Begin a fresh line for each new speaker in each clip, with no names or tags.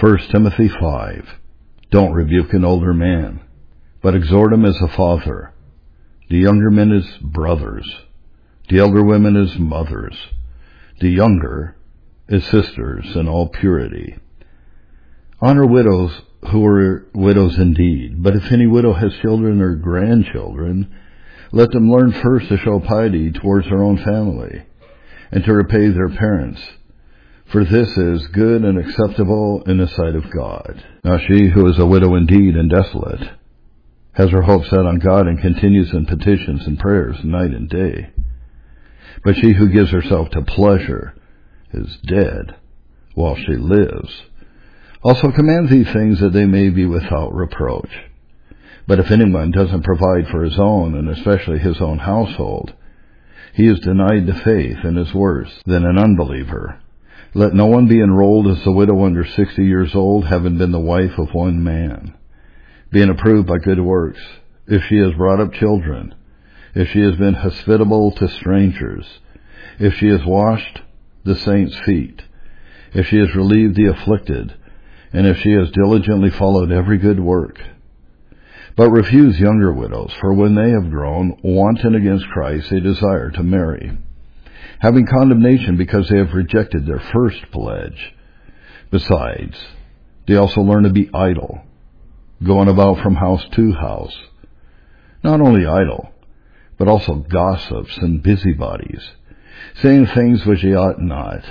Timothy 5. Don't rebuke an older man, but exhort him as a father, the younger men as brothers, the elder women as mothers, the younger as sisters in all purity. Honor widows who are widows indeed, but if any widow has children or grandchildren, let them learn first to show piety towards their own family, and to repay their parents, for this is good and acceptable in the sight of God. Now she who is a widow indeed and desolate has her hope set on God and continues in petitions and prayers night and day. But she who gives herself to pleasure is dead while she lives. Also command these things that they may be without reproach. But if anyone doesn't provide for his own, and especially his own household, he is denied the faith and is worse than an unbeliever. Let no one be enrolled as a widow under 60 years old, having been the wife of one man, being approved by good works, if she has brought up children, if she has been hospitable to strangers, if she has washed the saints' feet, if she has relieved the afflicted, and if she has diligently followed every good work. But refuse younger widows, for when they have grown wanton against Christ, they desire to marry, having condemnation because they have rejected their first pledge. Besides, they also learn to be idle, going about from house to house. Not only idle, but also gossips and busybodies, saying things which they ought not.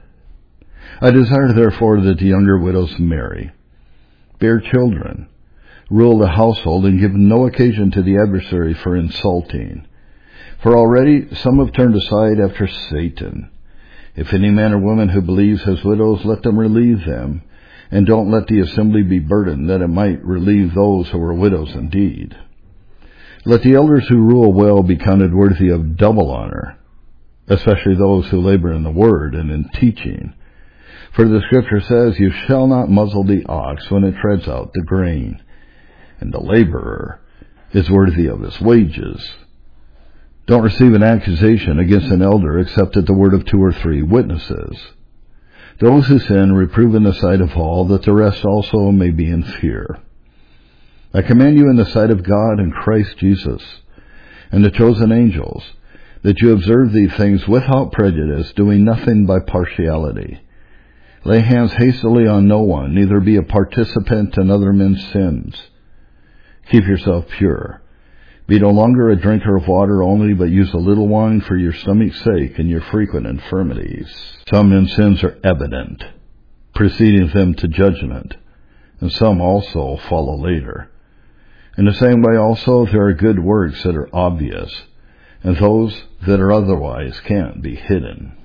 I desire therefore that the younger widows marry, bear children, rule the household, and give no occasion to the adversary for insulting. For already some have turned aside after Satan. If any man or woman who believes has widows, let them relieve them, and don't let the assembly be burdened, that it might relieve those who are widows indeed. Let the elders who rule well be counted worthy of double honor, especially those who labor in the word and in teaching. For the Scripture says, you shall not muzzle the ox when it treads out the grain, and the laborer is worthy of his wages. Don't receive an accusation against an elder except at the word of 2 or 3 witnesses. Those who sin reprove in the sight of all, that the rest also may be in fear. I command you in the sight of God and Christ Jesus and the chosen angels, that you observe these things without prejudice, doing nothing by partiality. Lay hands hastily on no one, neither be a participant in other men's sins. Keep yourself pure. Be no longer a drinker of water only, but use a little wine for your stomach's sake and your frequent infirmities. Some men's sins are evident, preceding them to judgment, and some also follow later. In the same way also there are good works that are obvious, and those that are otherwise can't be hidden.